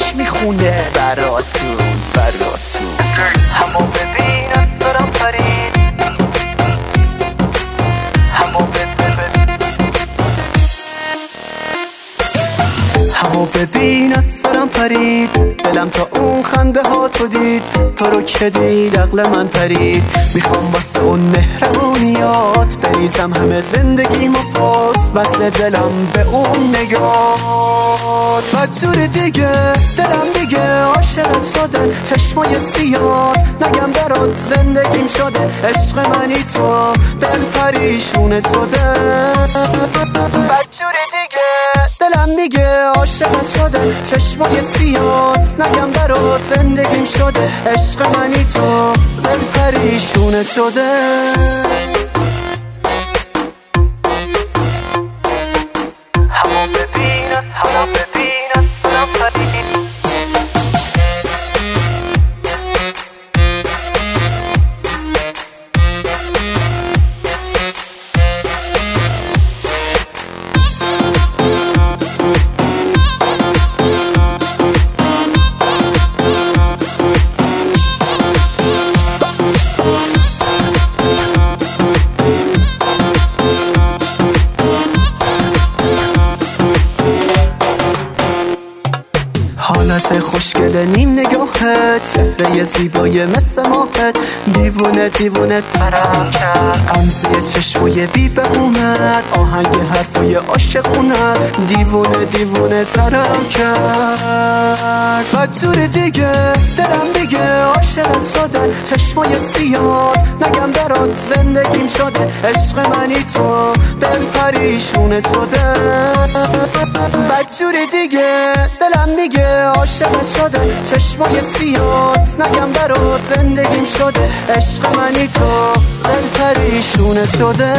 دلش میخونه براتون همو ببین از سرم پرید، همو ببین از سرم پرید، دلم تا اون خنده ها تو دید، تو رو که دید عقل من پرید. میخوام واسه اون مهربونیات بریزم همه زندگیمو پاس، وصل دلم به اون نگاه. بدجور دیگه دلم دیگه عاشقت شده، چشمای سیاد نگم برات زندگیم شده. عشق منی تو دل پریشونت شده. بدجور دیگه دلم میگه عاشقت شده، چشمای سیاد نگم برات زندگیم شده. عشق منی تو دل پریشونت شده. همو ببین از سرم پرید، حالت خوشگل نیم نگاهت، چهره زیبای مثل ماهت، دیوونه دیوونه ترم کرد. غمزه چشمای بی بهونت، آهنگ حرفای عاشقونت، دیوونه دیوونه ترم کرد. بدجور دیگه دلم دیگه عاشقت شده، چشمای سیاد نگم برات زندگیم شده. عشق منی تو دل پریشونت شده. بدجور دیگه دلم میگه عاشقت شده، چشمای سیاد نگم برات زندگیم شده. عشق منی تو دل پریشونت شده.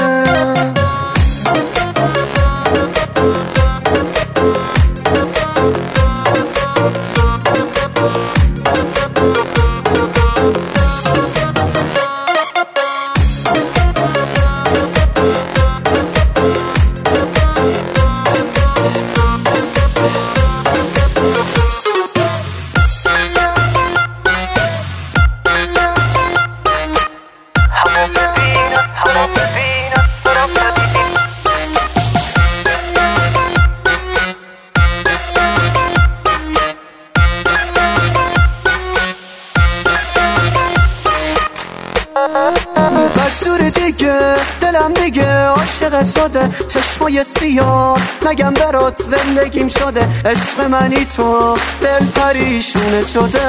بدجور دیگه دلم دیگه عاشقت شده، چشمای سیاد نگم برات زندگیم شده. عشق منی تو دل پریشونت شده.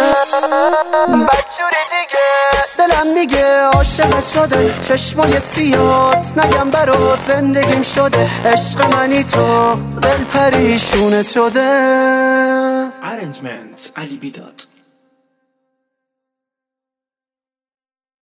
بدجور دیگه دلم میگه عاشقت شده، چشمای سیاد نگم برات زندگیم شده. عشق منی تو دل پریشونت شده. Arrangement علی بیداد.